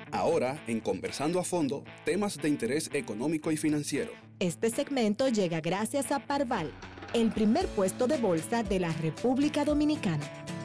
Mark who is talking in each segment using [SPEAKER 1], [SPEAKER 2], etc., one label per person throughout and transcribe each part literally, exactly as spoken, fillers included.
[SPEAKER 1] Ahora, en Conversando a Fondo, temas de interés económico y financiero.
[SPEAKER 2] Este segmento llega gracias a Parval, el primer puesto de bolsa de la República Dominicana.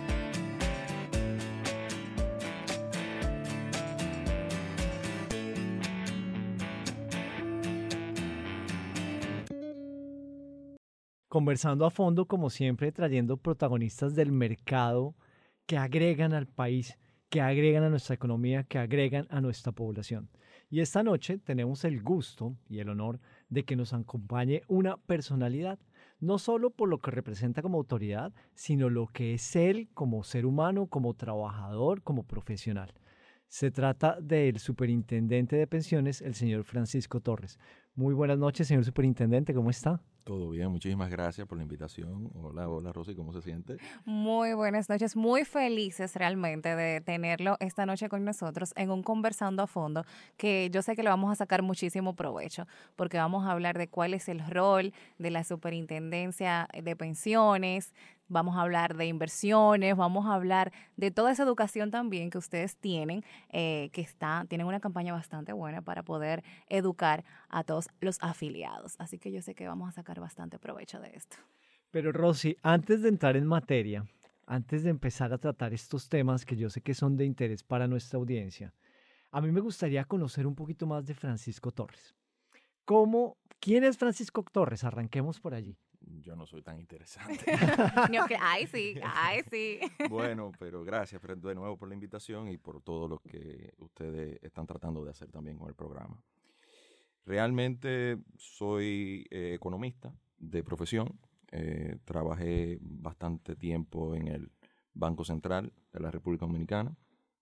[SPEAKER 3] Conversando a fondo, como siempre, trayendo protagonistas del mercado que agregan al país, que agregan a nuestra economía, que agregan a nuestra población. Y esta noche tenemos el gusto y el honor de que nos acompañe una personalidad, no solo por lo que representa como autoridad, sino lo que es él como ser humano, como trabajador, como profesional. Se trata del superintendente de pensiones, el señor Francisco Torres. Muy buenas noches, señor superintendente, ¿cómo está?
[SPEAKER 4] Todo bien, muchísimas gracias por la invitación. Hola, hola Rosy, ¿cómo se siente?
[SPEAKER 5] Muy buenas noches, muy felices realmente de tenerlo esta noche con nosotros en un Conversando a Fondo, que yo sé que le vamos a sacar muchísimo provecho, porque vamos a hablar de cuál es el rol de la superintendencia de pensiones, vamos a hablar de inversiones, vamos a hablar de toda esa educación también que ustedes tienen, eh, que está, tienen una campaña bastante buena para poder educar a todos los afiliados. Así que yo sé que vamos a sacar bastante provecho de esto.
[SPEAKER 3] Pero Rosy, antes de entrar en materia, antes de empezar a tratar estos temas que yo sé que son de interés para nuestra audiencia, a mí me gustaría conocer un poquito más de Francisco Torres. ¿Cómo, ¿Quién es Francisco Torres? Arranquemos por allí.
[SPEAKER 4] Yo no soy tan interesante.
[SPEAKER 5] Ay, sí, ay, sí.
[SPEAKER 4] Bueno, pero gracias de nuevo por la invitación y por todo lo que ustedes están tratando de hacer también con el programa. Realmente soy eh, economista de profesión. Eh, trabajé bastante tiempo en el Banco Central de la República Dominicana.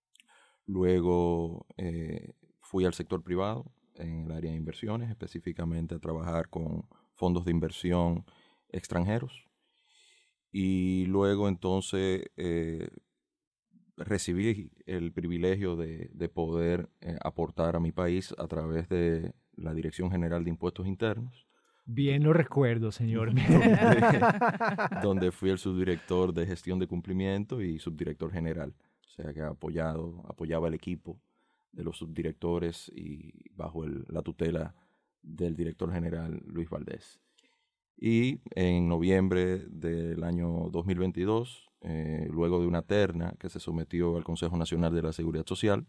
[SPEAKER 4] Luego eh, fui al sector privado en el área de inversiones, específicamente a trabajar con fondos de inversión extranjeros. Y luego entonces eh, recibí el privilegio de, de poder eh, aportar a mi país a través de la Dirección General de Impuestos Internos.
[SPEAKER 3] Bien lo recuerdo, señor.
[SPEAKER 4] donde, donde fui el subdirector de gestión de cumplimiento y subdirector general. O sea que apoyado, apoyaba al equipo de los subdirectores y bajo el, la tutela del director general Luis Valdés. Y en noviembre del año dos mil veintidós, eh, luego de una terna que se sometió al Consejo Nacional de la Seguridad Social,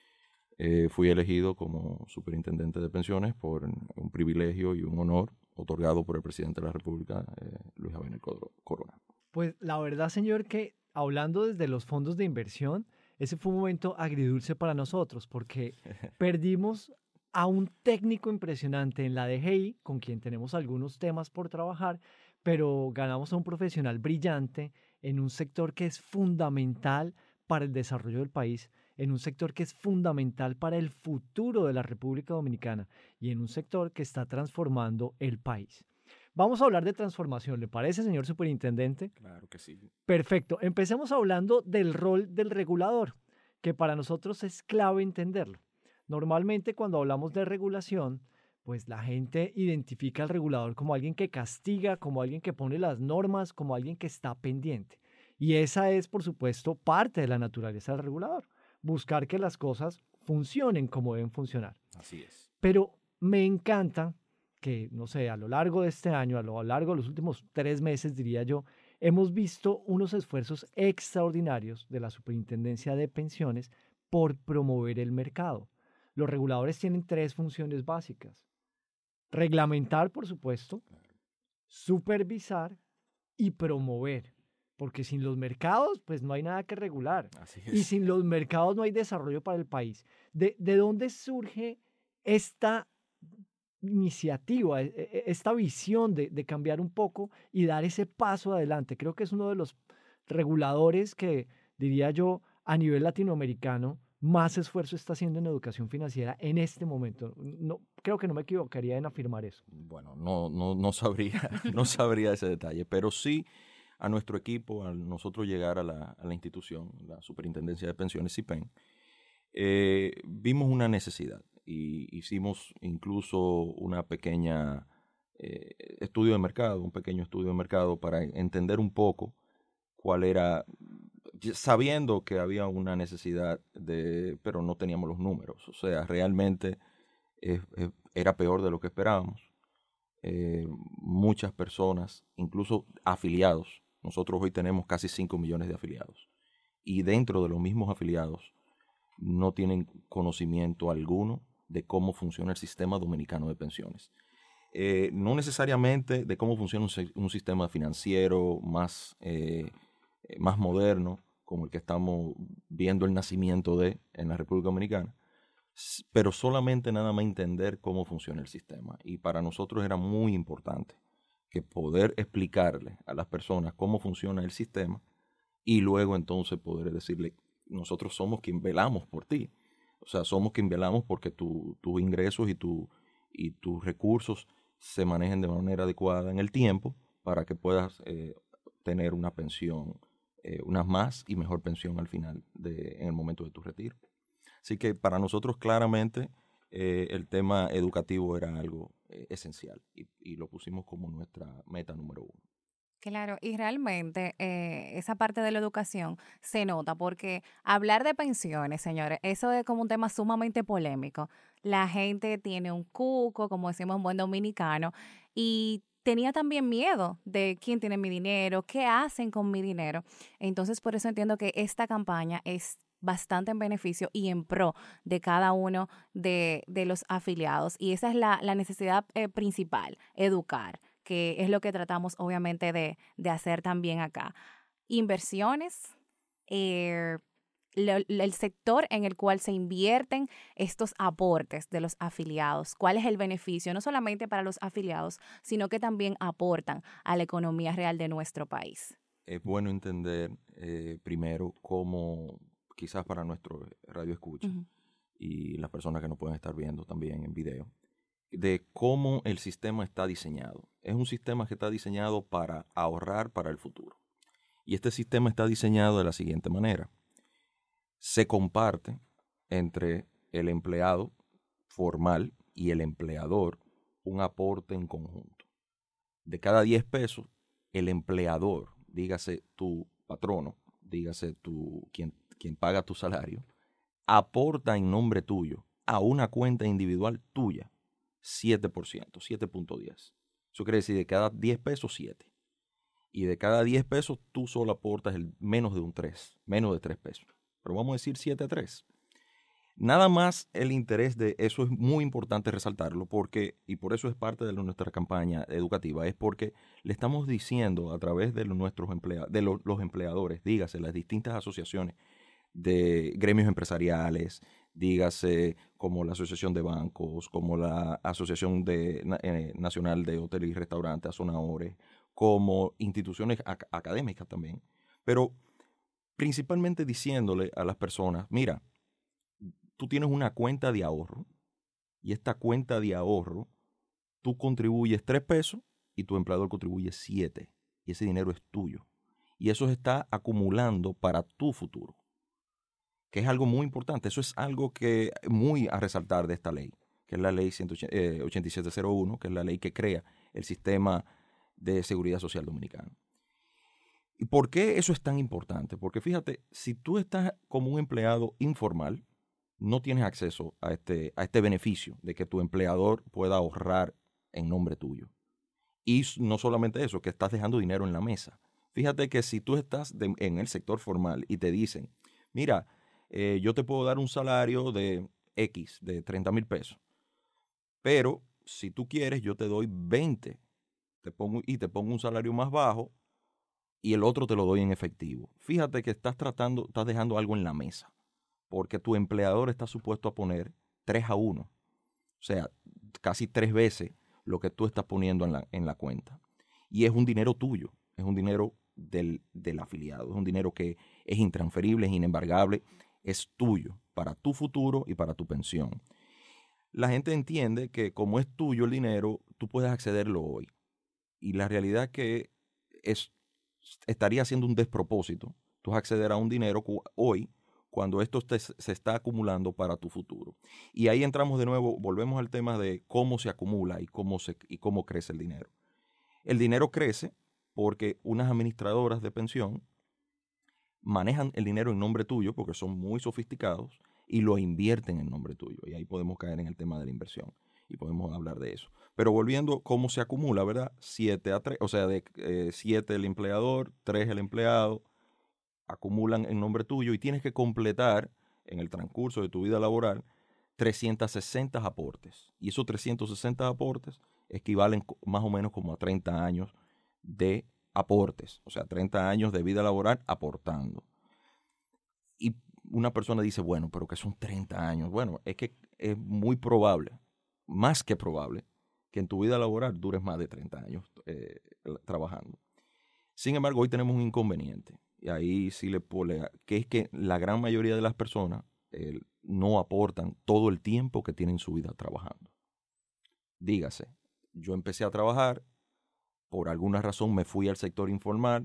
[SPEAKER 4] eh, fui elegido como superintendente de pensiones por un privilegio y un honor otorgado por el presidente de la República, eh, Luis Abinader Corona.
[SPEAKER 3] Pues la verdad, señor, que hablando desde los fondos de inversión, ese fue un momento agridulce para nosotros porque perdimos a un técnico impresionante en la D G I, con quien tenemos algunos temas por trabajar, pero ganamos a un profesional brillante en un sector que es fundamental para el desarrollo del país, en un sector que es fundamental para el futuro de la República Dominicana y en un sector que está transformando el país. Vamos a hablar de transformación, ¿le parece, señor superintendente?
[SPEAKER 4] Claro que sí.
[SPEAKER 3] Perfecto. Empecemos hablando del rol del regulador, que para nosotros es clave entenderlo. Normalmente cuando hablamos de regulación, pues la gente identifica al regulador como alguien que castiga, como alguien que pone las normas, como alguien que está pendiente. Y esa es, por supuesto, parte de la naturaleza del regulador, buscar que las cosas funcionen como deben funcionar.
[SPEAKER 4] Así es.
[SPEAKER 3] Pero me encanta que, no sé, a lo largo de este año, a lo largo de los últimos tres meses, diría yo, hemos visto unos esfuerzos extraordinarios de la Superintendencia de Pensiones por promover el mercado. Los reguladores tienen tres funciones básicas. Reglamentar, por supuesto, supervisar y promover. Porque sin los mercados, pues no hay nada que regular.
[SPEAKER 4] Así es.
[SPEAKER 3] Y sin los mercados no hay desarrollo para el país. ¿De, de dónde surge esta iniciativa, esta visión de, de cambiar un poco y dar ese paso adelante? Creo que es uno de los reguladores que, diría yo, a nivel latinoamericano, más esfuerzo está haciendo en educación financiera en este momento. No, creo que no me equivocaría en afirmar eso.
[SPEAKER 4] Bueno, no, no, no sabría, no sabría ese detalle, pero sí a nuestro equipo, a nosotros llegar a la, a la institución, la Superintendencia de Pensiones, SIPEN, eh, vimos una necesidad y hicimos incluso una pequeña eh, estudio de mercado, un pequeño estudio de mercado para entender un poco cuál era, sabiendo que había una necesidad de, pero no teníamos los números. O sea, realmente eh, eh, era peor de lo que esperábamos. Eh, muchas personas, incluso afiliados, nosotros hoy tenemos casi cinco millones de afiliados. Y dentro de los mismos afiliados no tienen conocimiento alguno de cómo funciona el sistema dominicano de pensiones. Eh, no necesariamente de cómo funciona un, un sistema financiero más, eh, más moderno, como el que estamos viendo el nacimiento de en la República Dominicana, pero solamente nada más entender cómo funciona el sistema. Y para nosotros era muy importante que poder explicarle a las personas cómo funciona el sistema y luego entonces poder decirle, nosotros somos quien velamos por ti. O sea, somos quien velamos porque tus tu ingresos y, tu, y tus recursos se manejen de manera adecuada en el tiempo para que puedas eh, tener una pensión, eh, una más y mejor pensión al final, de, en el momento de tu retiro. Así que para nosotros claramente eh, el tema educativo era algo eh, esencial y, y lo pusimos como nuestra meta número uno.
[SPEAKER 5] Claro, y realmente eh, esa parte de la educación se nota porque hablar de pensiones, señores, eso es como un tema sumamente polémico. La gente tiene un cuco, como decimos en buen dominicano, y tenía también miedo de quién tiene mi dinero, qué hacen con mi dinero. Entonces, por eso entiendo que esta campaña es bastante en beneficio y en pro de cada uno de, de los afiliados. Y esa es la, la necesidad eh, principal, educar, que es lo que tratamos obviamente de, de hacer también acá. Inversiones, eh, lo, el sector en el cual se invierten estos aportes de los afiliados, cuál es el beneficio, no solamente para los afiliados, sino que también aportan a la economía real de nuestro país.
[SPEAKER 4] Es bueno entender eh, primero cómo, quizás para nuestro radio escucha uh-huh. y las personas que nos pueden estar viendo también en video, de cómo el sistema está diseñado. Es un sistema que está diseñado para ahorrar para el futuro. Y este sistema está diseñado de la siguiente manera. Se comparte entre el empleado formal y el empleador un aporte en conjunto. De cada diez pesos, el empleador, dígase tu patrono, dígase tu, quien, quien paga tu salario, aporta en nombre tuyo a una cuenta individual tuya siete por ciento, siete punto diez. Eso quiere decir de cada diez pesos, siete. Y de cada diez pesos, tú solo aportas el menos de un tres, menos de tres pesos. Pero vamos a decir siete a tres. Nada más el interés de eso es muy importante resaltarlo porque, y por eso es parte de nuestra campaña educativa, es porque le estamos diciendo a través de los, nuestros emplea, de los, los empleadores, dígase las distintas asociaciones de gremios empresariales, dígase como la Asociación de Bancos, como la Asociación de, eh, Nacional de Hoteles y Restaurantes, ASONAORE, como instituciones ac- académicas también, pero principalmente diciéndole a las personas, mira, tú tienes una cuenta de ahorro y esta cuenta de ahorro, tú contribuyes tres pesos y tu empleador contribuye siete y ese dinero es tuyo y eso se está acumulando para tu futuro, que es algo muy importante. Eso es algo que muy a resaltar de esta ley, que es la ley ochenta y siete cero uno, que es la ley que crea el sistema de seguridad social dominicano. ¿Y por qué eso es tan importante? Porque fíjate, si tú estás como un empleado informal, no tienes acceso a este, a este beneficio de que tu empleador pueda ahorrar en nombre tuyo. Y no solamente eso, que estás dejando dinero en la mesa. Fíjate que si tú estás de, en el sector formal y te dicen, mira, eh, yo te puedo dar un salario de X, de treinta mil pesos, pero si tú quieres yo te doy veinte te pongo, y te pongo un salario más bajo y el otro te lo doy en efectivo. Fíjate que estás tratando, estás dejando algo en la mesa, porque tu empleador está supuesto a poner tres a uno, o sea, casi tres veces lo que tú estás poniendo en la, en la cuenta. Y es un dinero tuyo, es un dinero del, del afiliado, es un dinero que es intransferible, es inembargable, es tuyo, para tu futuro y para tu pensión. La gente entiende que como es tuyo el dinero, tú puedes accederlo hoy. Y la realidad es que es, estaría siendo un despropósito tú acceder a un dinero cu- hoy cuando esto te, se está acumulando para tu futuro. Y ahí entramos de nuevo, volvemos al tema de cómo se acumula y cómo, se, y cómo crece el dinero. El dinero crece porque unas administradoras de pensión manejan el dinero en nombre tuyo porque son muy sofisticados y lo invierten en nombre tuyo. Y ahí podemos caer en el tema de la inversión y podemos hablar de eso. Pero volviendo, ¿cómo se acumula, verdad? siete a tres, o sea, de eh, siete el empleador, tres el empleado, acumulan en nombre tuyo y tienes que completar en el transcurso de tu vida laboral trescientos sesenta aportes. Y esos trescientos sesenta aportes equivalen más o menos como a treinta años de aportes, o sea, treinta años de vida laboral aportando. Y una persona dice, bueno, pero que son treinta años. Bueno, es que es muy probable, más que probable, que en tu vida laboral dures más de treinta años eh, trabajando. Sin embargo, hoy tenemos un inconveniente, y ahí sí le pone, que es que la gran mayoría de las personas eh, no aportan todo el tiempo que tienen su vida trabajando. Dígase, yo empecé a trabajar, por alguna razón me fui al sector informal,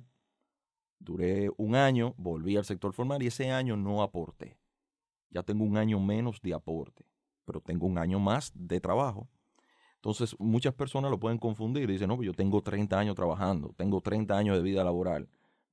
[SPEAKER 4] duré un año, volví al sector formal y ese año no aporté. Ya tengo un año menos de aporte, pero tengo un año más de trabajo. Entonces, muchas personas lo pueden confundir y dicen, no, pues yo tengo treinta años trabajando, tengo treinta años de vida laboral.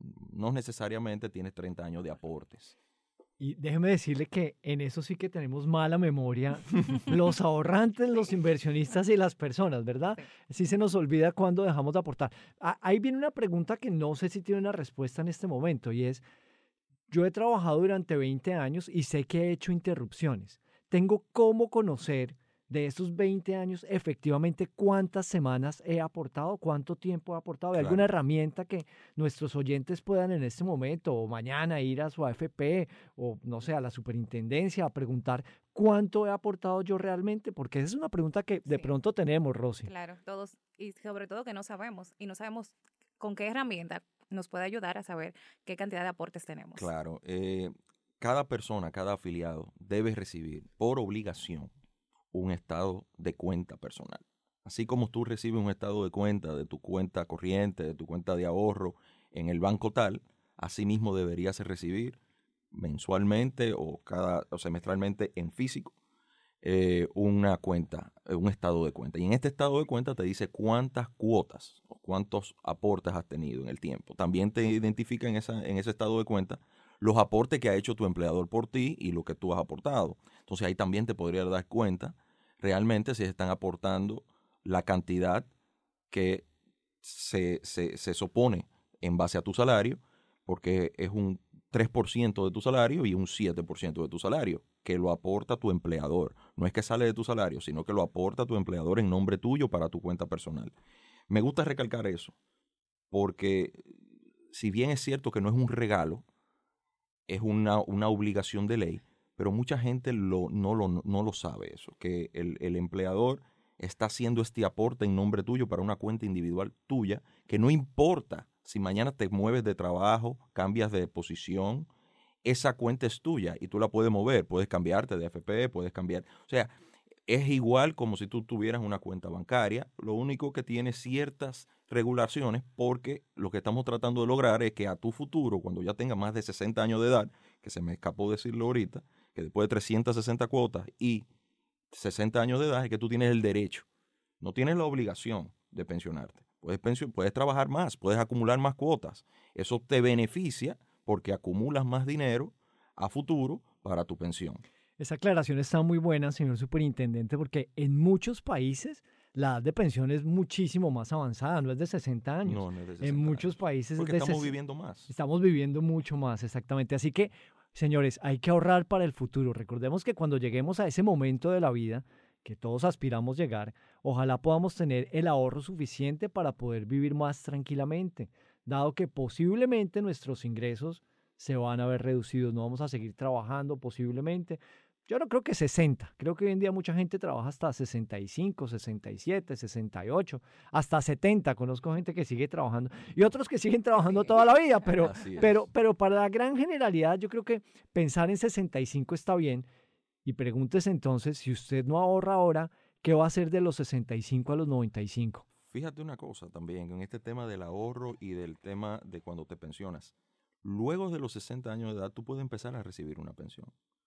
[SPEAKER 4] No necesariamente tienes treinta años de aportes.
[SPEAKER 3] Y déjeme decirle que en eso sí que tenemos mala memoria los ahorrantes, los inversionistas y las personas, ¿verdad? Sí se nos olvida cuando dejamos de aportar. Ah, ahí viene una pregunta que no sé si tiene una respuesta en este momento y es, yo he trabajado durante veinte años y sé que he hecho interrupciones. ¿Tengo cómo conocer de esos veinte años efectivamente cuántas semanas he aportado, cuánto tiempo he aportado? ¿Hay
[SPEAKER 4] Claro.
[SPEAKER 3] alguna herramienta que nuestros oyentes puedan en este momento o mañana ir a su A F P o no sé, a la superintendencia a preguntar cuánto he aportado yo realmente? Porque esa es una pregunta que de
[SPEAKER 5] Sí.
[SPEAKER 3] pronto tenemos, Rosy.
[SPEAKER 5] Claro, todos, y sobre todo que no sabemos, y no sabemos con qué herramienta nos puede ayudar a saber qué cantidad de aportes tenemos.
[SPEAKER 4] Claro, eh, cada persona, cada afiliado debe recibir por obligación un estado de cuenta personal. Así como tú recibes un estado de cuenta de tu cuenta corriente, de tu cuenta de ahorro en el banco tal, así mismo deberías recibir mensualmente o cada o semestralmente en físico eh, una cuenta, eh, un estado de cuenta. Y en este estado de cuenta te dice cuántas cuotas o cuántos aportes has tenido en el tiempo. También te identifica en, esa, en ese estado de cuenta los aportes que ha hecho tu empleador por ti y lo que tú has aportado. Entonces ahí también te podría dar cuenta realmente si están aportando la cantidad que se, se, se supone en base a tu salario, porque es un tres por ciento de tu salario y un siete por ciento de tu salario, que lo aporta tu empleador. No es que sale de tu salario, sino que lo aporta tu empleador en nombre tuyo para tu cuenta personal. Me gusta recalcar eso, porque si bien es cierto que no es un regalo, es una, una obligación de ley, pero mucha gente lo, no, lo, no lo sabe eso, que el, el empleador está haciendo este aporte en nombre tuyo para una cuenta individual tuya, que no importa si mañana te mueves de trabajo, cambias de posición, esa cuenta es tuya y tú la puedes mover, puedes cambiarte de A F P, puedes cambiar, o sea, es igual como si tú tuvieras una cuenta bancaria, lo único que tiene ciertas regulaciones porque lo que estamos tratando de lograr es que a tu futuro, cuando ya tengas más de sesenta años de edad, que se me escapó decirlo ahorita, que después de trescientas sesenta cuotas y sesenta años de edad es que tú tienes el derecho, no tienes la obligación de pensionarte. Puedes, pension, puedes trabajar más, puedes acumular más cuotas. Eso te beneficia porque acumulas más dinero a futuro para tu pensión.
[SPEAKER 3] Esa aclaración está muy buena, señor superintendente, porque en muchos países la edad de pensión es muchísimo más avanzada, no es de sesenta años.
[SPEAKER 4] No, no es de sesenta
[SPEAKER 3] en muchos
[SPEAKER 4] años.
[SPEAKER 3] países
[SPEAKER 4] Porque
[SPEAKER 3] es de
[SPEAKER 4] estamos
[SPEAKER 3] ses-
[SPEAKER 4] viviendo más.
[SPEAKER 3] Estamos viviendo mucho más, exactamente. Así que, señores, hay que ahorrar para el futuro. Recordemos que cuando lleguemos a ese momento de la vida, que todos aspiramos llegar, ojalá podamos tener el ahorro suficiente para poder vivir más tranquilamente, dado que posiblemente nuestros ingresos se van a ver reducidos, no vamos a seguir trabajando posiblemente. Yo no creo que sesenta, creo que hoy en día mucha gente trabaja hasta sesenta y cinco, sesenta y siete, sesenta y ocho, hasta setenta. Conozco gente que sigue trabajando y otros que siguen trabajando
[SPEAKER 5] Sí.
[SPEAKER 3] toda la vida, pero,
[SPEAKER 4] Así es.
[SPEAKER 3] pero, pero para la gran generalidad yo creo que pensar en sesenta y cinco está bien. Y pregúntese entonces, si usted no ahorra ahora, ¿qué va a hacer de los sesenta y cinco a los noventa y cinco?
[SPEAKER 4] Fíjate una cosa también, en este tema del ahorro y del tema de cuando te pensionas. Luego de los sesenta años de edad, tú puedes empezar a recibir una pensión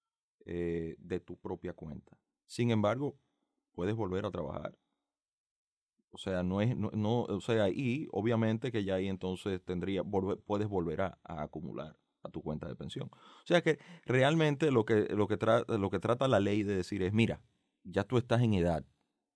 [SPEAKER 4] eh, de tu propia cuenta. Sin embargo, puedes volver a trabajar. O sea, no es, no, no, o sea, y obviamente que ya ahí entonces tendría, volver, puedes volver a, a acumular a tu cuenta de pensión. O sea que realmente lo que, lo que, tra- lo que trata la ley de decir es, mira, ya tú estás en edad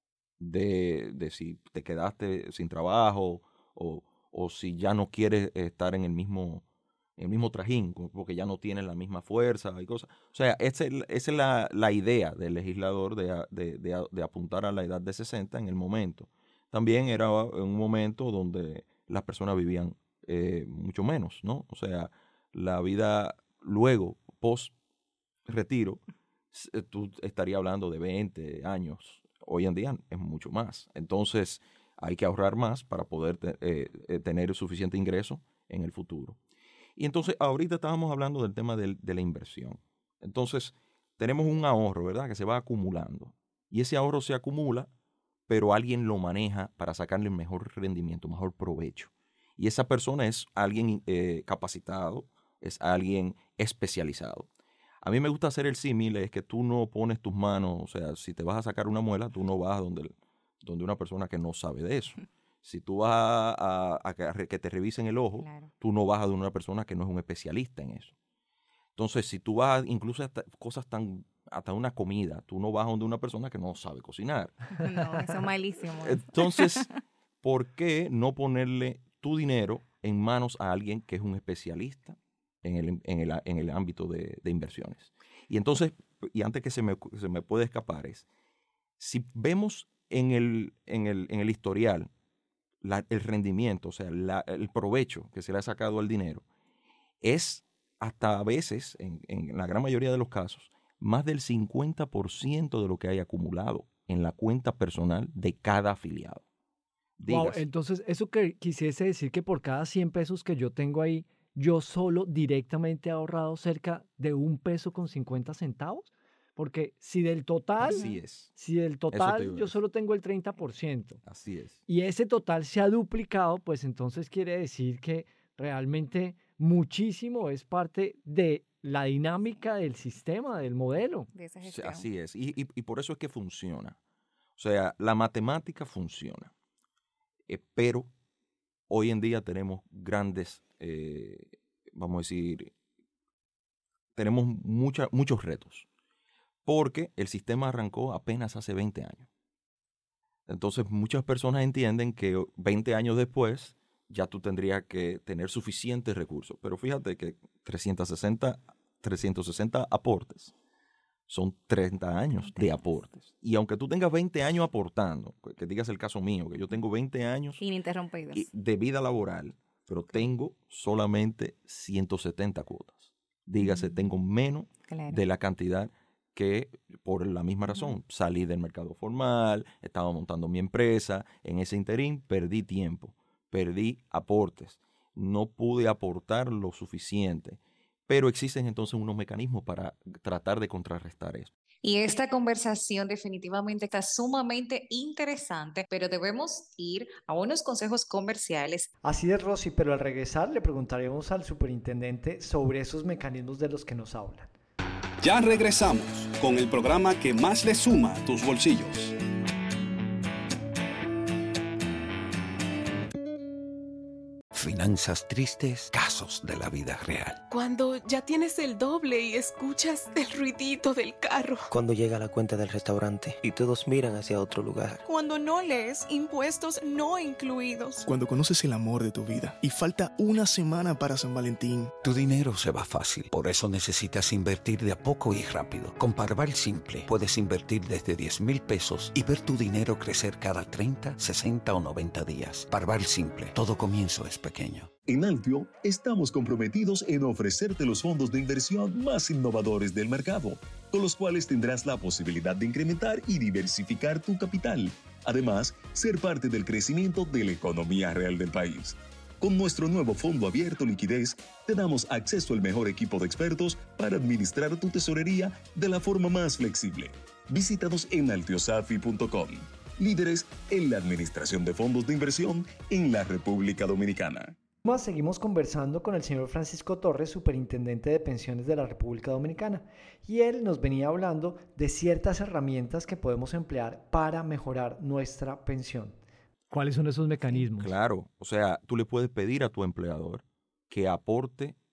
[SPEAKER 4] de, de si te quedaste sin trabajo o, o si ya no quieres estar en el mismo, en el mismo trajín, porque ya no tienes la misma fuerza y cosas. O sea, esa es, esa es la, la idea del legislador de, de, de, de apuntar a la edad de sesenta en el momento. También era un momento donde las personas vivían eh, mucho menos, ¿no? O sea, la vida luego, post retiro, tú estarías hablando de veinte años. Hoy en día es mucho más. Entonces, hay que ahorrar más para poder te, eh, eh, tener suficiente ingreso en el futuro. Y entonces, ahorita estábamos hablando del tema de, de la inversión. Entonces, tenemos un ahorro, ¿verdad? Que se va acumulando. Y ese ahorro se acumula, pero alguien lo maneja para sacarle mejor rendimiento, mejor provecho. Y esa persona es alguien eh, capacitado, es alguien especializado. A mí me gusta hacer el símil, es que tú no pones tus manos, o sea, si te vas a sacar una muela, tú no vas donde, donde una persona que no sabe de eso. Si tú vas a, a, a que te revisen el ojo, claro, tú no vas a donde una persona que no es un especialista en eso. Entonces, si tú vas, incluso hasta cosas tan, hasta una comida, tú no vas a donde una persona que no sabe cocinar.
[SPEAKER 5] No, eso es malísimo.
[SPEAKER 4] Entonces, ¿por qué no ponerle tu dinero en manos a alguien que es un especialista en el, en el, en el ámbito de, de inversiones? Y entonces, y antes que se me, se me puede escapar, es, si vemos en el, en el, en el historial la, el rendimiento, o sea, la, el provecho que se le ha sacado al dinero, es hasta a veces, en, en la gran mayoría de los casos, más del cincuenta por ciento de lo que hay acumulado en la cuenta personal de cada afiliado.
[SPEAKER 3] Wow, entonces, ¿eso que quisiese decir que por cada cien pesos que yo tengo ahí, yo solo directamente he ahorrado cerca de un peso con cincuenta centavos? Porque si del total,
[SPEAKER 4] Así es.
[SPEAKER 3] si del total yo solo tengo el treinta por ciento.
[SPEAKER 4] Así es.
[SPEAKER 3] Y ese total se ha duplicado, pues entonces quiere decir que realmente muchísimo es parte de la dinámica del sistema, del modelo.
[SPEAKER 5] De esa gestión.
[SPEAKER 4] Así es. Y, y, y por eso es que funciona. O sea, la matemática funciona. Eh, pero hoy en día tenemos grandes, eh, vamos a decir, tenemos mucha, muchos retos. Porque el sistema arrancó apenas hace veinte años. Entonces, muchas personas entienden que veinte años después ya tú tendrías que tener suficientes recursos. Pero fíjate que trescientos sesenta aportes son treinta años de aportes. Y aunque tú tengas veinte años aportando, que digas el caso mío, que yo tengo veinte años
[SPEAKER 5] ininterrumpidos
[SPEAKER 4] de vida laboral, pero tengo solamente ciento setenta cuotas. Dígase, tengo menos claro. de la cantidad que por la misma razón, uh-huh. salí del mercado formal, estaba montando mi empresa, en ese interín perdí tiempo, perdí aportes, no pude aportar lo suficiente, pero existen entonces unos mecanismos para tratar de contrarrestar eso.
[SPEAKER 6] Y esta conversación definitivamente está sumamente interesante, pero debemos ir a unos consejos comerciales.
[SPEAKER 3] Así es, Rosy, pero al regresar le preguntaremos al superintendente sobre esos mecanismos de los que nos hablan.
[SPEAKER 1] Ya regresamos con el programa que más le suma a tus bolsillos.
[SPEAKER 7] Finanzas tristes, casos de la vida real.
[SPEAKER 8] Cuando ya tienes el doble y escuchas el ruidito del carro.
[SPEAKER 9] Cuando llega la cuenta del restaurante y todos miran hacia otro lugar.
[SPEAKER 8] Cuando no lees impuestos no incluidos.
[SPEAKER 10] Cuando conoces el amor de tu vida y falta una semana para San Valentín.
[SPEAKER 7] Tu dinero se va fácil, por eso necesitas invertir de a poco y rápido. Con Parval Simple puedes invertir desde diez mil pesos y ver tu dinero crecer cada treinta, sesenta o noventa días. Parval Simple, todo comienzo es pequeño.
[SPEAKER 11] En Altio estamos comprometidos en ofrecerte los fondos de inversión más innovadores del mercado, con los cuales tendrás la posibilidad de incrementar y diversificar tu capital. Además, ser parte del crecimiento de la economía real del país. Con nuestro nuevo fondo abierto Liquidez, te damos acceso al mejor equipo de expertos para administrar tu tesorería de la forma más flexible. Visítanos en altiosafi punto com. Líderes en la administración de fondos de inversión en la República Dominicana.
[SPEAKER 3] Seguimos conversando con el señor Francisco Torres, superintendente de pensiones de la República Dominicana, y él nos venía hablando de ciertas herramientas que podemos emplear para mejorar nuestra pensión. ¿Cuáles son esos mecanismos?
[SPEAKER 4] Claro, o sea, tú le puedes pedir a tu empleador que aporte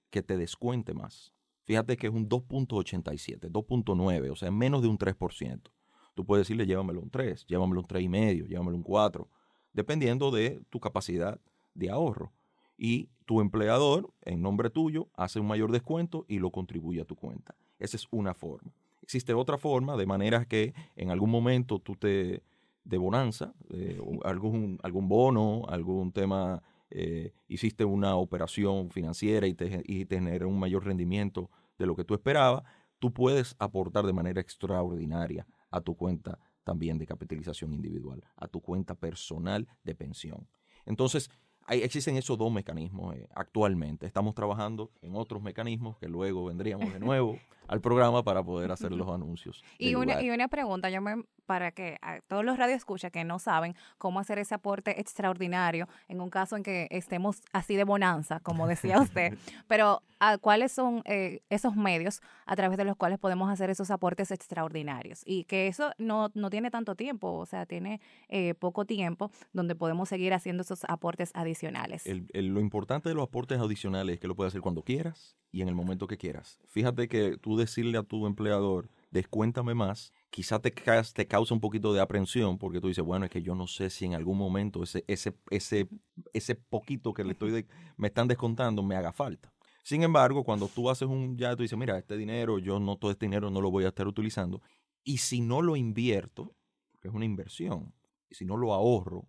[SPEAKER 4] que te descuente más. Fíjate que es un dos punto ochenta y siete, dos punto nueve, o sea, menos de un tres por ciento. Tú puedes decirle, llévamelo un tres, llévamelo un tres y medio, llévamelo un cuatro, dependiendo de tu capacidad de ahorro. Y tu empleador, en nombre tuyo, hace un mayor descuento y lo contribuye a tu cuenta. Esa es una forma. Existe otra forma, de manera que en algún momento tú te, de bonanza, eh, algún, algún bono, algún tema, eh, hiciste una operación financiera y te, y te generó un mayor rendimiento de lo que tú esperabas, tú puedes aportar de manera extraordinaria a tu cuenta también de capitalización individual, a tu cuenta personal de pensión. Entonces, hay, existen esos dos mecanismos eh, actualmente. Estamos trabajando en otros mecanismos que luego vendríamos de nuevo al programa para poder hacer los anuncios.
[SPEAKER 5] Y una, y una pregunta, yo me, para que a todos los radioescuchas que no saben cómo hacer ese aporte extraordinario en un caso en que estemos así de bonanza, como decía usted, pero ¿a ¿cuáles son eh, esos medios a través de los cuales podemos hacer esos aportes extraordinarios? Y que eso no, no tiene tanto tiempo, o sea, tiene eh, poco tiempo donde podemos seguir haciendo esos aportes adicionales.
[SPEAKER 4] El, el, lo importante de los aportes adicionales es que lo puedes hacer cuando quieras y en el momento que quieras. Fíjate que tú decirle a tu empleador, descuéntame más, quizá te, te causa un poquito de aprensión porque tú dices, bueno, es que yo no sé si en algún momento ese, ese, ese, ese poquito que le estoy de, me están descontando me haga falta. Sin embargo, cuando tú haces un, ya tú dices, mira, este dinero, yo no, todo este dinero no lo voy a estar utilizando. Y si no lo invierto, porque es una inversión, y si no lo ahorro,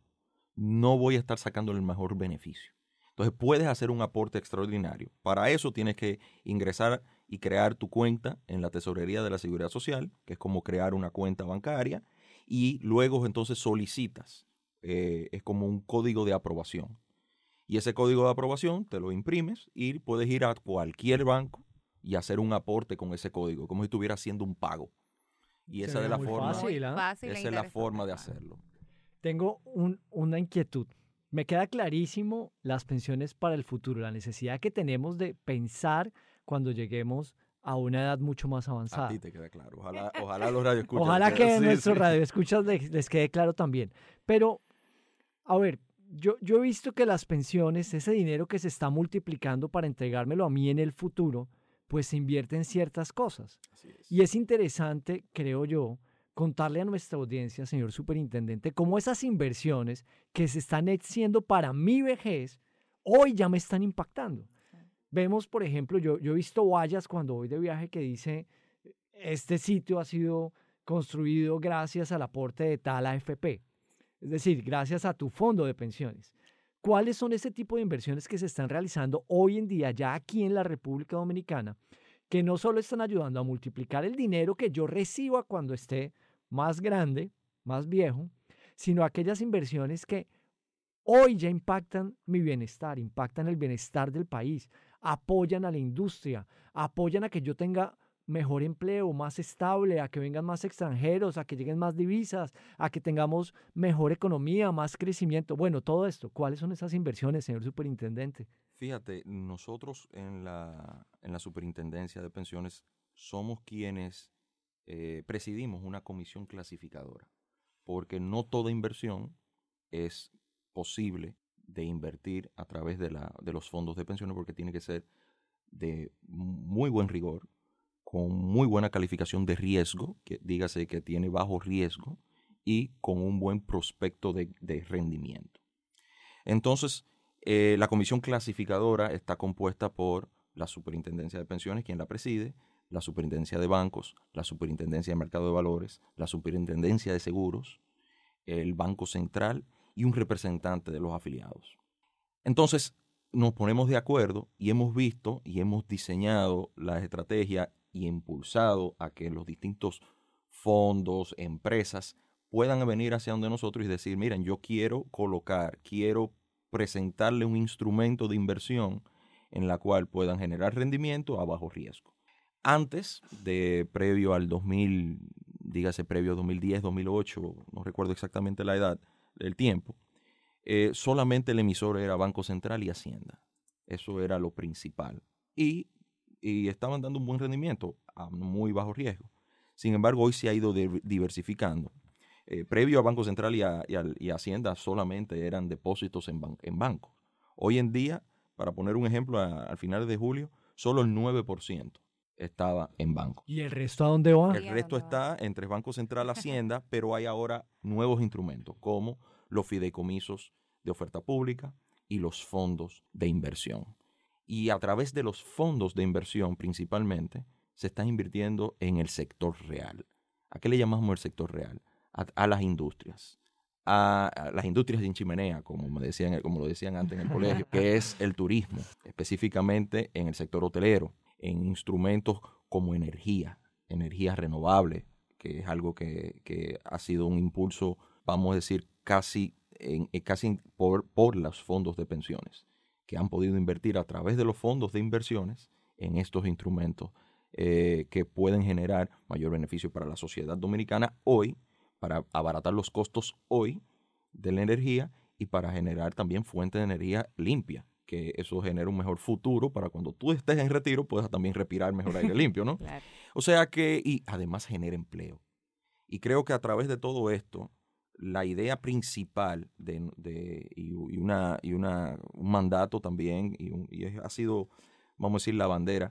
[SPEAKER 4] no voy a estar sacando el mejor beneficio. Entonces puedes hacer un aporte extraordinario. Para eso tienes que ingresar y crear tu cuenta en la Tesorería de la Seguridad Social, que es como crear una cuenta bancaria, y luego entonces solicitas. Eh, es como un código de aprobación. Y ese código de aprobación te lo imprimes y puedes ir a cualquier banco y hacer un aporte con ese código, como si estuvieras haciendo un pago. Y esa es la forma,
[SPEAKER 3] fácil, ¿eh?
[SPEAKER 5] Fácil
[SPEAKER 4] esa es la forma de hacerlo.
[SPEAKER 3] Tengo un, una inquietud. Me queda clarísimo las pensiones para el futuro, la necesidad que tenemos de pensar cuando lleguemos a una edad mucho más avanzada.
[SPEAKER 4] A ti te queda claro. Ojalá, ojalá los radioescuchas.
[SPEAKER 3] Ojalá que
[SPEAKER 4] sí,
[SPEAKER 3] nuestros
[SPEAKER 4] sí.
[SPEAKER 3] radioescuchas les, les quede claro también. Pero, a ver, yo, yo he visto que las pensiones, ese dinero que se está multiplicando para entregármelo a mí en el futuro, pues se invierte en ciertas cosas.
[SPEAKER 4] Así es.
[SPEAKER 3] Y es interesante, creo yo, contarle a nuestra audiencia, señor superintendente, cómo esas inversiones que se están haciendo para mi vejez, hoy ya me están impactando. Vemos, por ejemplo, yo, yo he visto vallas cuando voy de viaje que dice, este sitio ha sido construido gracias al aporte de tal A F P, es decir, gracias a tu fondo de pensiones. ¿Cuáles son ese tipo de inversiones que se están realizando hoy en día ya aquí en la República Dominicana, que no solo están ayudando a multiplicar el dinero que yo reciba cuando esté más grande, más viejo, sino aquellas inversiones que hoy ya impactan mi bienestar, impactan el bienestar del país, apoyan a la industria, apoyan a que yo tenga mejor empleo, más estable, a que vengan más extranjeros, a que lleguen más divisas, a que tengamos mejor economía, más crecimiento. Bueno, todo esto, ¿cuáles son esas inversiones, señor superintendente?
[SPEAKER 4] Fíjate, nosotros en la, en la Superintendencia de Pensiones somos quienes eh, presidimos una comisión clasificadora, porque no toda inversión es posible de invertir a través de, la, de los fondos de pensiones, porque tiene que ser de muy buen rigor, con muy buena calificación de riesgo, que dígase que tiene bajo riesgo, y con un buen prospecto de, de rendimiento. Entonces, eh, la comisión clasificadora está compuesta por la Superintendencia de Pensiones, quien la preside, la Superintendencia de Bancos, la Superintendencia de Mercado de Valores, la Superintendencia de Seguros, el Banco Central y un representante de los afiliados. Entonces, nos ponemos de acuerdo y hemos visto y hemos diseñado la estrategia y impulsado a que los distintos fondos, empresas, puedan venir hacia donde nosotros y decir, miren, yo quiero colocar, quiero presentarle un instrumento de inversión en la cual puedan generar rendimiento a bajo riesgo. Antes de, previo al dos mil, dígase previo a dos mil diez, dos mil ocho, no recuerdo exactamente la edad, el tiempo, eh, solamente el emisor era Banco Central y Hacienda. Eso era lo principal. Y, y estaban dando un buen rendimiento a muy bajo riesgo. Sin embargo, hoy se ha ido de, diversificando. Eh, previo a Banco Central y a, y, a, y a Hacienda solamente eran depósitos en, ban en bancos. Hoy en día, para poner un ejemplo, a, al final de julio, solo el nueve por ciento estaba en banco.
[SPEAKER 3] ¿Y el resto a dónde va?
[SPEAKER 4] El resto está entre Banco Central y Hacienda, pero hay ahora nuevos instrumentos como los fideicomisos de oferta pública y los fondos de inversión. Y a través de los fondos de inversión principalmente se está invirtiendo en el sector real. ¿A qué le llamamos el sector real? A, a las industrias. A, a las industrias sin chimenea, como, me decían, como lo decían antes en el colegio, que es el turismo, específicamente en el sector hotelero, en instrumentos como energía, energía renovable, que es algo que, que ha sido un impulso, vamos a decir, casi, en, casi por, por los fondos de pensiones, que han podido invertir a través de los fondos de inversiones en estos instrumentos eh, que pueden generar mayor beneficio para la sociedad dominicana hoy, para abaratar los costos hoy de la energía y para generar también fuentes de energía limpia, que eso genera un mejor futuro para cuando tú estés en retiro puedas también respirar mejor aire limpio, ¿no? Claro. O sea que, y además genera empleo. Y creo que a través de todo esto, la idea principal de, de, y, y, una, y una, un mandato también, y, un, y ha sido, vamos a decir, la bandera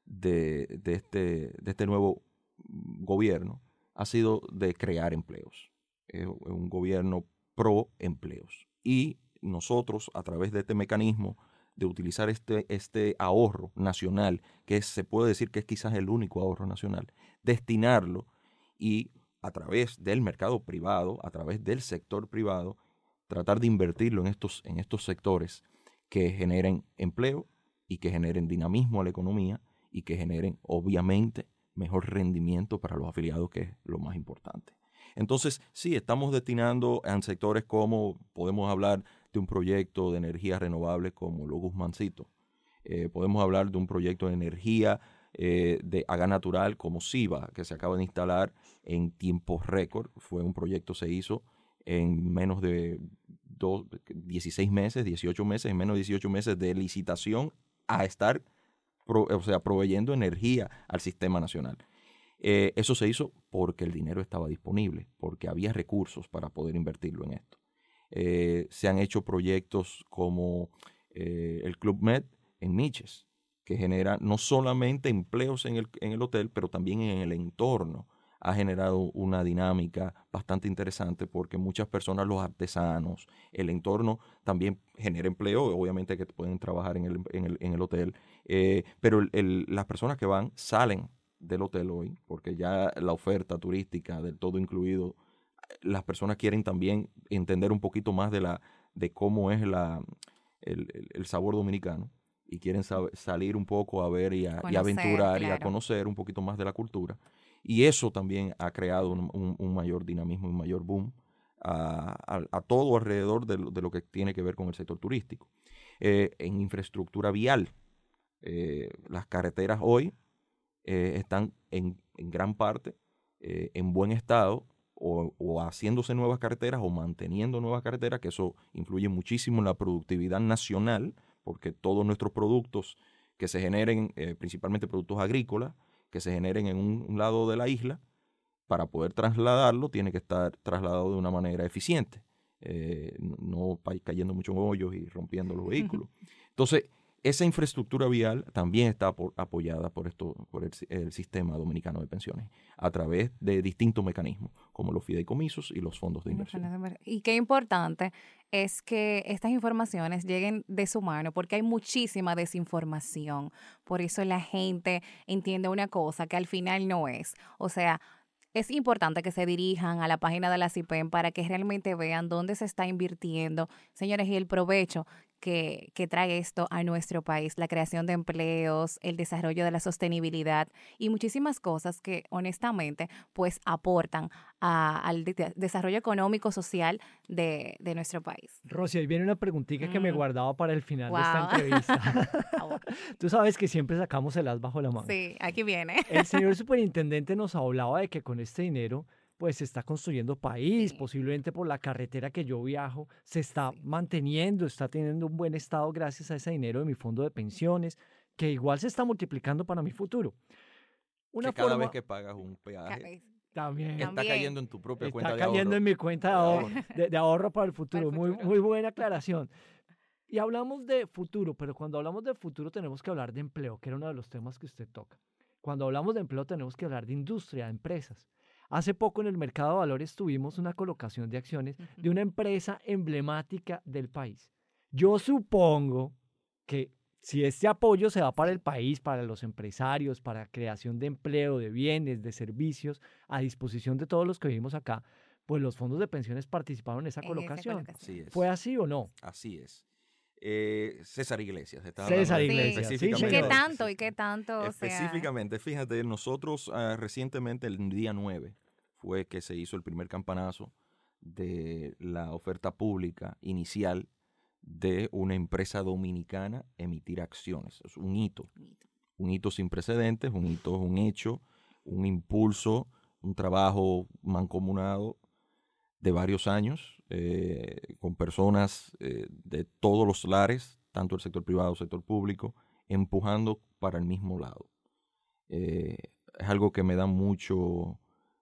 [SPEAKER 4] de, de, este, de este nuevo gobierno, ha sido de crear empleos. Es un gobierno pro empleos. Y nosotros, a través de este mecanismo de utilizar este, este ahorro nacional, que es, se puede decir que es quizás el único ahorro nacional, destinarlo y a través del mercado privado, a través del sector privado, tratar de invertirlo en estos, en estos sectores que generen empleo y que generen dinamismo a la economía y que generen, obviamente, mejor rendimiento para los afiliados, que es lo más importante. Entonces, sí, estamos destinando a sectores como, podemos hablar de un proyecto de energía renovable como lo Guzmancito. Eh, podemos hablar de un proyecto de energía eh, de a gas natural como Siva, que se acaba de instalar en tiempos récord. Fue un proyecto, se hizo en menos de dos, dieciséis meses, dieciocho meses, en menos de dieciocho meses de licitación a estar, pro, o sea, proveyendo energía al sistema nacional. Eh, eso se hizo porque el dinero estaba disponible, porque había recursos para poder invertirlo en esto. Eh, se han hecho proyectos como eh, el Club Med en Niches, que genera no solamente empleos en el, en el hotel, pero también en el entorno. Ha generado una dinámica bastante interesante porque muchas personas, los artesanos, el entorno también genera empleo, obviamente que pueden trabajar en el, en el, en el hotel, eh, pero el, el, las personas que van salen del hotel hoy, porque ya la oferta turística del todo incluido, las personas quieren también entender un poquito más de la de cómo es la el, el, el sabor dominicano y quieren saber, salir un poco a ver y a, conocer, y aventurar claro. y a conocer un poquito más de la cultura. Y eso también ha creado un, un, un mayor dinamismo y un mayor boom a, a, a todo alrededor de lo, de lo que tiene que ver con el sector turístico. Eh, en infraestructura vial, eh, las carreteras hoy Eh, están en, en gran parte eh, en buen estado o, o haciéndose nuevas carreteras o manteniendo nuevas carreteras, que eso influye muchísimo en la productividad nacional, porque todos nuestros productos que se generen, eh, principalmente productos agrícolas, que se generen en un, un lado de la isla, para poder trasladarlo, tiene que estar trasladado de una manera eficiente, eh, no, no cayendo mucho en hoyos y rompiendo los vehículos. Entonces, esa infraestructura vial también está por, apoyada por, esto, por el, el sistema dominicano de pensiones a través de distintos mecanismos, como los fideicomisos y los fondos de inversión.
[SPEAKER 5] Y qué importante es que estas informaciones lleguen de su mano, porque hay muchísima desinformación. Por eso la gente entiende una cosa que al final no es. O sea, es importante que se dirijan a la página de la CIPEN para que realmente vean dónde se está invirtiendo, señores, y el provecho que, que trae esto a nuestro país, la creación de empleos, el desarrollo de la sostenibilidad y muchísimas cosas que honestamente pues aportan a, al de- desarrollo económico social de, de nuestro país.
[SPEAKER 3] Rosy, ahí viene una preguntita mm. que me guardaba para el final
[SPEAKER 5] wow.
[SPEAKER 3] de esta entrevista. Tú sabes que siempre sacamos el as bajo la manga.
[SPEAKER 5] Sí, aquí viene.
[SPEAKER 3] El señor superintendente nos hablaba de que con este dinero pues se está construyendo país, sí. posiblemente por la carretera que yo viajo, se está sí. manteniendo, está teniendo un buen estado gracias a ese dinero de mi fondo de pensiones, que igual se está multiplicando para mi futuro.
[SPEAKER 4] Una que cada forma... vez que pagas un peaje,
[SPEAKER 3] también
[SPEAKER 4] está también. cayendo en tu propia
[SPEAKER 3] está
[SPEAKER 4] cuenta de ahorro.
[SPEAKER 3] Está cayendo en mi cuenta de ahorro, de, de ahorro para el futuro. Para el futuro. Muy, muy buena aclaración. Y hablamos de futuro, pero cuando hablamos de futuro tenemos que hablar de empleo, que era uno de los temas que usted toca. Cuando hablamos de empleo tenemos que hablar de industria, de empresas. Hace poco en el mercado de valores tuvimos una colocación de acciones de una empresa emblemática del país. Yo supongo que si este apoyo se da para el país, para los empresarios, para creación de empleo, de bienes, de servicios, a disposición de todos los que vivimos acá, pues los fondos de pensiones participaron en esa
[SPEAKER 5] En esa
[SPEAKER 3] colocación.
[SPEAKER 5] colocación.
[SPEAKER 4] Así es.
[SPEAKER 3] ¿Fue así o no?
[SPEAKER 4] Así es. Eh, César Iglesias. estaba
[SPEAKER 3] César
[SPEAKER 4] hablando de-
[SPEAKER 3] Iglesias, sí,
[SPEAKER 5] ¿Y
[SPEAKER 4] específicamente.
[SPEAKER 5] qué
[SPEAKER 3] señor.
[SPEAKER 5] tanto? ¿Y qué tanto? O sea,
[SPEAKER 4] Específicamente, fíjate, nosotros ah, recientemente, el día nueve, fue que se hizo el primer campanazo de la oferta pública inicial de una empresa dominicana emitir acciones. Es un hito. Un hito sin precedentes, un hito, un hecho, un impulso, un trabajo mancomunado de varios años eh, con personas eh, de todos los lares, tanto el sector privado, sector público, empujando para el mismo lado. Eh, es algo que me da mucho,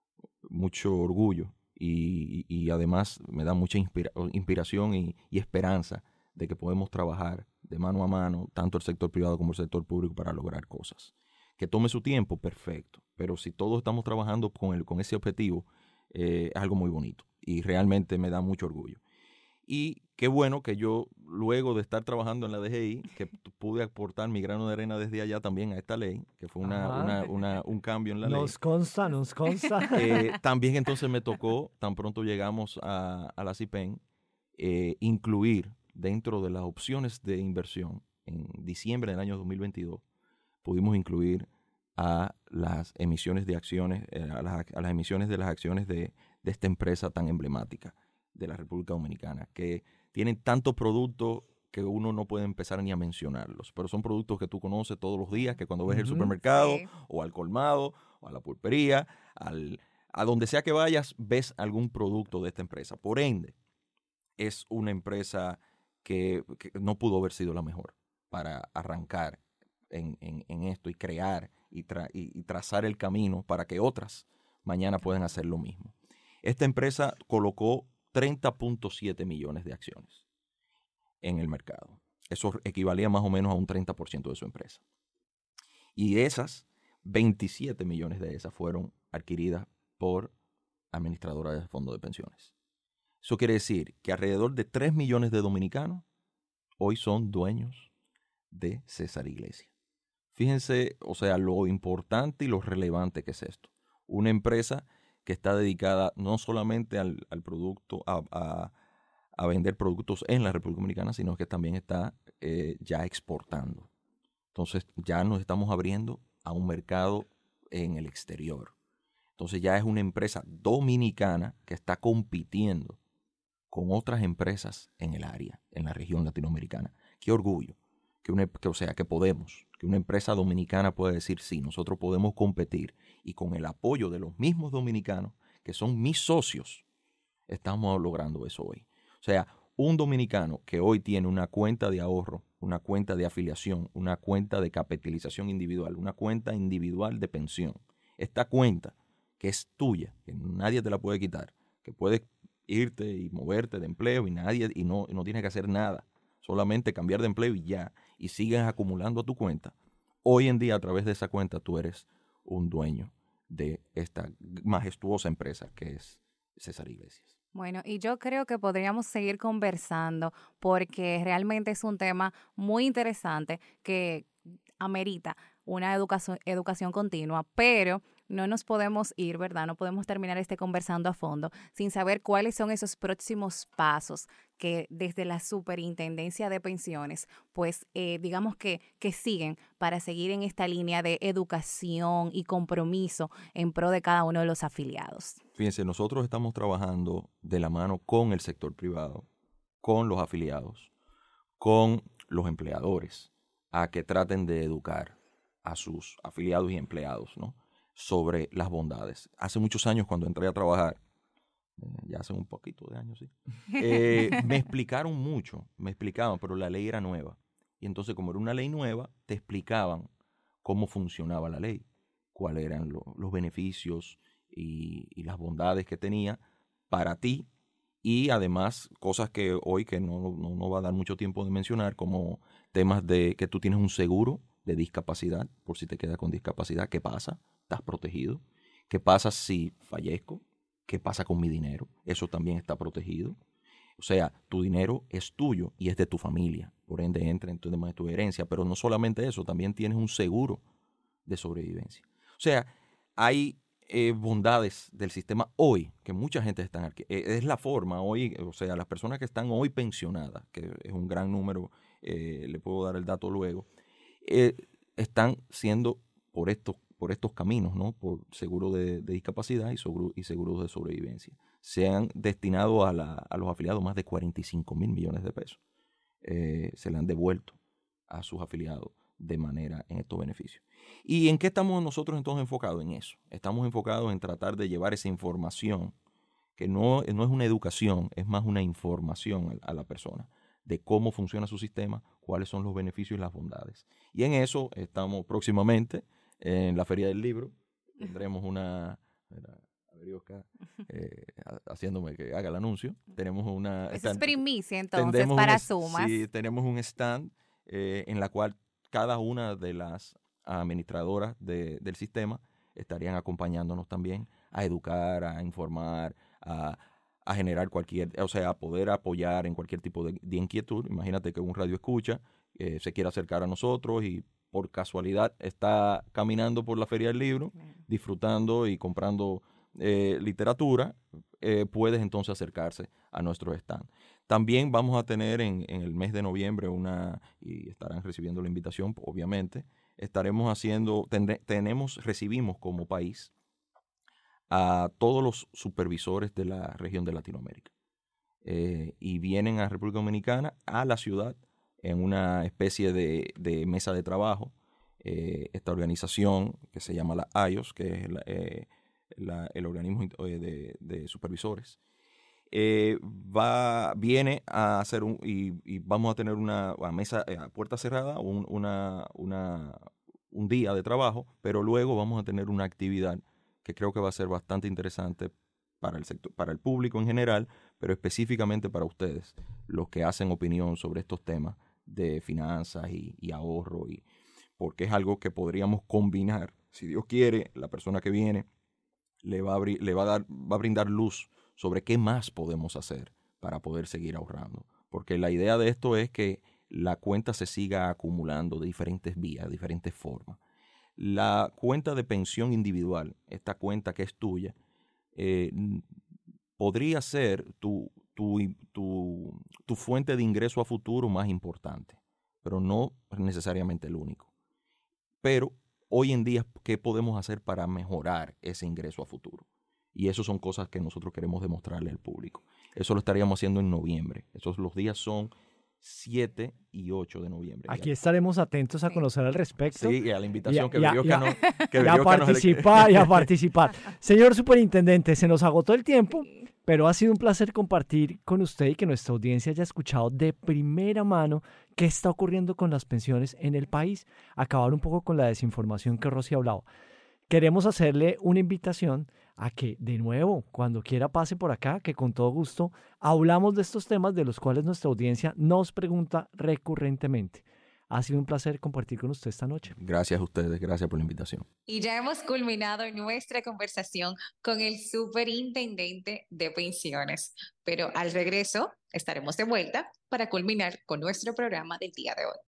[SPEAKER 4] mucho orgullo y, y además me da mucha inspira inspiración y, y esperanza de que podemos trabajar de mano a mano, tanto el sector privado como el sector público, para lograr cosas. Que tome su tiempo, perfecto, pero si todos estamos trabajando con, el, con ese objetivo, eh, es algo muy bonito y realmente me da mucho orgullo. Y qué bueno que yo, luego de estar trabajando en la D G I, que pude aportar mi grano de arena desde allá también a esta ley, que fue una,
[SPEAKER 3] Ajá.
[SPEAKER 4] una, una, un cambio en la ley.
[SPEAKER 3] Nos consta, nos consta.
[SPEAKER 4] Eh, también entonces me tocó, tan pronto llegamos a, a la CIPEN, eh, incluir dentro de las opciones de inversión, en diciembre del año dos mil veintidós, pudimos incluir a las emisiones de acciones, eh, a, las, a las emisiones de las acciones de, de esta empresa tan emblemática de la República Dominicana, que tienen tantos productos que uno no puede empezar ni a mencionarlos, pero son productos que tú conoces todos los días, que cuando ves el
[SPEAKER 3] Ujú.
[SPEAKER 4] supermercado,
[SPEAKER 5] Sí.
[SPEAKER 4] o al colmado, o a la pulpería, al, a donde sea que vayas, ves algún producto de esta empresa. Por ende, es una empresa que, que no pudo haber sido la mejor para arrancar en, en, en esto y crear y, tra y, y trazar el camino para que otras mañana puedan hacer lo mismo. Esta empresa colocó treinta punto siete millones de acciones en el mercado. Eso equivalía más o menos a un treinta por ciento de su empresa. Y de esas, veintisiete millones de esas fueron adquiridas por administradoras de fondos de pensiones. Eso quiere decir que alrededor de tres millones de dominicanos hoy son dueños de César Iglesias. Fíjense, o sea, lo importante y lo relevante que es esto. Una empresa que está dedicada no solamente al, al producto, a, a, a vender productos en la República Dominicana, sino que también está eh, ya exportando. Entonces ya nos estamos abriendo a un mercado en el exterior. Entonces ya es una empresa dominicana que está compitiendo con otras empresas en el área, en la región latinoamericana. Qué orgullo, que una, que, o sea, que podemos, que una empresa dominicana puede decir, sí, nosotros podemos competir, y con el apoyo de los mismos dominicanos, que son mis socios, estamos logrando eso hoy. O sea, un dominicano que hoy tiene una cuenta de ahorro, una cuenta de afiliación, una cuenta de capitalización individual, una cuenta individual de pensión, esta cuenta que es tuya, que nadie te la puede quitar, que puedes irte y moverte de empleo y nadie y no, y no tienes que hacer nada, solamente cambiar de empleo y ya, y sigues acumulando a tu cuenta. Hoy en día, a través de esa cuenta, tú eres un dueño de esta majestuosa empresa que es César Iglesias.
[SPEAKER 5] Bueno, y yo creo que podríamos seguir conversando porque realmente es un tema muy interesante que amerita una educación, educación continua, pero no nos podemos ir, ¿verdad? No podemos terminar este conversando a fondo sin saber cuáles son esos próximos pasos que desde la Superintendencia de Pensiones, pues eh, digamos que, que siguen para seguir en esta línea de educación y compromiso en pro de cada uno de los afiliados.
[SPEAKER 4] Fíjense, nosotros estamos trabajando de la mano con el sector privado, con los afiliados, con los empleadores, a que traten de educar a sus afiliados y empleados, ¿no?, sobre las bondades. Hace muchos años, cuando entré a trabajar, eh, ya hace un poquito de años, sí, eh, me explicaron mucho, me explicaban, pero la ley era nueva. Y entonces, como era una ley nueva, te explicaban cómo funcionaba la ley, cuáles eran lo, los beneficios y, y las bondades que tenía para ti Y además, cosas que hoy que no, no, no va a dar mucho tiempo de mencionar, como temas de que tú tienes un seguro de discapacidad, por si te quedas con discapacidad, ¿qué pasa? ¿Estás protegido? ¿Qué pasa si fallezco? ¿Qué pasa con mi dinero? Eso también está protegido. O sea, tu dinero es tuyo y es de tu familia, por ende entra en tu, en tu herencia, pero no solamente eso, también tienes un seguro de sobrevivencia. O sea, hay eh, bondades del sistema hoy, que mucha gente está aquí. Eh, es la forma hoy, o sea, las personas que están hoy pensionadas, que es un gran número, eh, le puedo dar el dato luego, eh, están siendo por estos, por estos caminos, ¿no? Por seguro de, de discapacidad y, seguro, y seguros de sobrevivencia. Se han destinado a, la, a los afiliados más de cuarenta y cinco mil millones de pesos. Eh, se le han devuelto a sus afiliados de manera en estos beneficios. ¿Y en qué estamos nosotros entonces enfocados? En eso. Estamos enfocados en tratar de llevar esa información, que no, no es una educación, es más una información a, a la persona de cómo funciona su sistema, cuáles son los beneficios y las bondades. Y en eso estamos próximamente en la Feria del Libro. Tendremos una... Mira, a ver, Oscar, eh, haciéndome que haga el anuncio. Tenemos una...
[SPEAKER 5] Eso
[SPEAKER 4] stand,
[SPEAKER 5] es primicia, entonces, para
[SPEAKER 4] un,
[SPEAKER 5] Sumas.
[SPEAKER 4] Sí, tenemos un stand eh, en la cual cada una de las administradoras de, del sistema estarían acompañándonos también a educar, a informar, a, a generar cualquier, o sea, a poder apoyar en cualquier tipo de, de inquietud. Imagínate que un radio escucha eh, se quiere acercar a nosotros y por casualidad está caminando por la Feria del Libro, disfrutando y comprando eh, literatura, eh, puedes entonces acercarse a nuestro stand. También vamos a tener en, en el mes de noviembre una, y estarán recibiendo la invitación, obviamente, estaremos haciendo, tendre, tenemos, recibimos como país a todos los supervisores de la región de Latinoamérica. Eh, y vienen a República Dominicana, a la ciudad, en una especie de, de mesa de trabajo. Eh, esta organización que se llama la A I O S, que es la, eh, la, el organismo de, de supervisores, eh, va, viene a hacer un, y, y vamos a tener una, una mesa a puerta cerrada, un, una, una, un día de trabajo, pero luego vamos a tener una actividad que creo que va a ser bastante interesante para el sector, para el público en general, pero específicamente para ustedes, los que hacen opinión sobre estos temas de finanzas y, y ahorro, y porque es algo que podríamos combinar. Si Dios quiere, la persona que viene le va a, abrir, le va a, dar, va a brindar luz sobre qué más podemos hacer para poder seguir ahorrando. Porque la idea de esto es que la cuenta se siga acumulando de diferentes vías, de diferentes formas. La cuenta de pensión individual, esta cuenta que es tuya, eh, podría ser tu, tu, tu, tu fuente de ingreso a futuro más importante, pero no necesariamente el único. Pero hoy en día, ¿qué podemos hacer para mejorar ese ingreso a futuro? Y eso son cosas que nosotros queremos demostrarle al público. Eso lo estaríamos haciendo en noviembre. Esos, los días son siete y ocho de noviembre.
[SPEAKER 3] Aquí estaremos atentos a conocer al respecto.
[SPEAKER 4] Sí, y a la invitación
[SPEAKER 3] y a,
[SPEAKER 4] que
[SPEAKER 3] y a,
[SPEAKER 4] Berioca
[SPEAKER 3] y a,
[SPEAKER 4] no, que
[SPEAKER 3] y a participar y a participar. Señor Superintendente, se nos agotó el tiempo, pero ha sido un placer compartir con usted y que nuestra audiencia haya escuchado de primera mano qué está ocurriendo con las pensiones en el país. Acabar un poco con la desinformación que Rosy ha hablado. Queremos hacerle una invitación a que, de nuevo, cuando quiera pase por acá, que con todo gusto hablamos de estos temas de los cuales nuestra audiencia nos pregunta recurrentemente. Ha sido un placer compartir con usted esta noche.
[SPEAKER 4] Gracias a ustedes, gracias por la invitación.
[SPEAKER 6] Y ya hemos culminado nuestra conversación con el superintendente de pensiones. Pero al regreso estaremos de vuelta para culminar con nuestro programa del día de hoy.